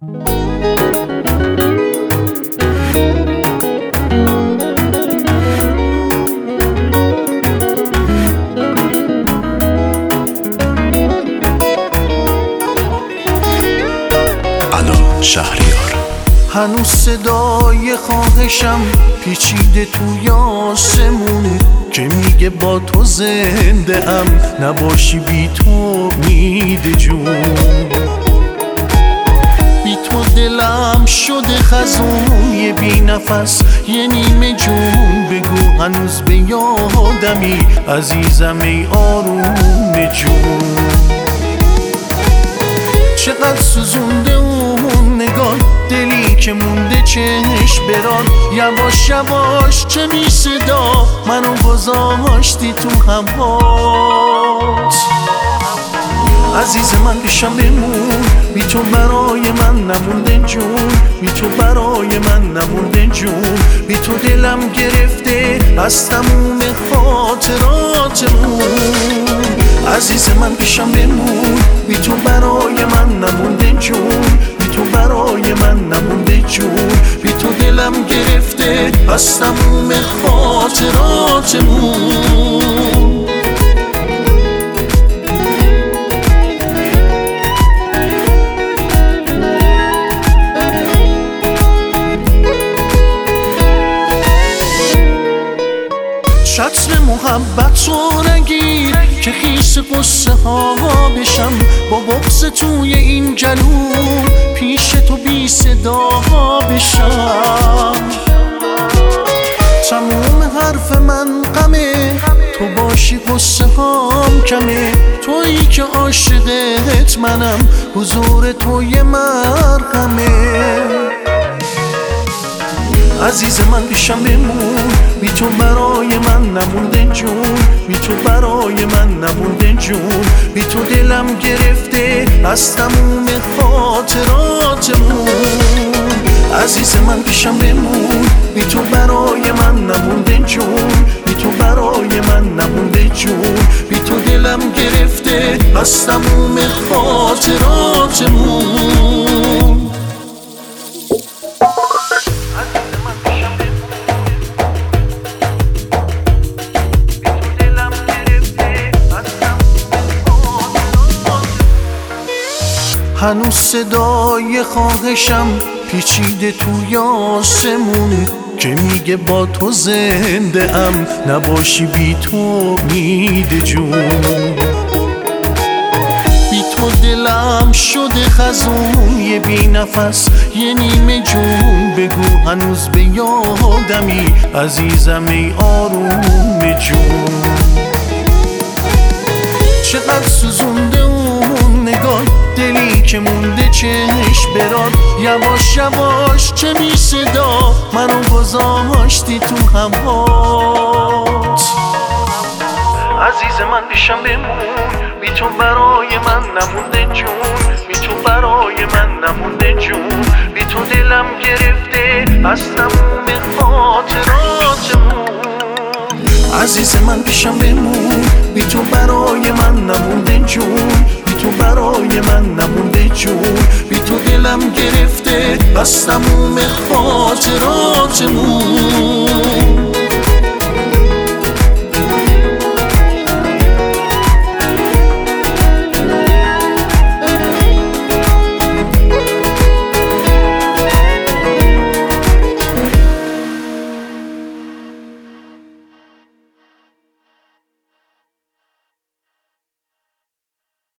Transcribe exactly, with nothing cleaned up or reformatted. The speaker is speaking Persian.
شهریار. هنوز صدای خواهشم پیچیده توی آسمونه که میگه با تو زنده ام، نباشی بی تو میده جون. بی تو دلم شده خزون، یه بی نفس یه نیمه جون. بگو هنوز به یادمی عزیزم ای آروم جون. چقدر سوزونده اون نگاه، دلی که مونده چشم بران. یواش یواش چه می صدا منو گذاشتی تو همهات. عزیز من پیشم بمون، بی تو برای من نمونده جون. بی تو برای من نمونده جون. بی تو دلم گرفته از تموم خاطراتمون. عزیز من پیشم بمون، بی تو برای من نمونده جون. بی تو برای من نمونده جون. بی تو دلم گرفته از تموم خاطراتمون. شطر محبت رو نگیر که خیس قصه ها بشم. با بغض توی این جنون پیش تو بی صدا بشم. تموم حرف من غمه، تو باشی قصه هام کمه. تویی که عاشقت منم، حضور توی مرهمه. عزیز من پیشم بمون، بی تو برای من نمونده جون. بی تو برای من نمونده جون. بی تو دلم گرفته از تموم خاطراتمون. عزیز من پیشم بمون، بی تو برای من نمونده جون. بی تو برای من نمونده جون. بی تو دلم گرفته از تموم خاطراتمون. هنوز صدای خواهشم پیچیده توی آسمونه که میگه با تو زنده ام، نباشی بی تو میده جون. بی تو دلم شده خزون، یه بی نفس یه نیمه جون. بگو هنوز به یادمی عزیزم ای آروم جون. چقدر سوزونده اون نگاه، دلی که مونده چشم بران. یواش یواش چه می صدا منو گذاشتی تو همهات. عزیز من پیشم بمون، بی تو برای من نمونده جون. بی تو برای من نمونده جون. بی تو دلم گرفته از تموم خاطراتمون. عزیز من پیشم بمون، بی تو برای من نمونده جون. بی تو برای من نمونده جون. بی تو دلم گرفته از تموم خاطراتمون.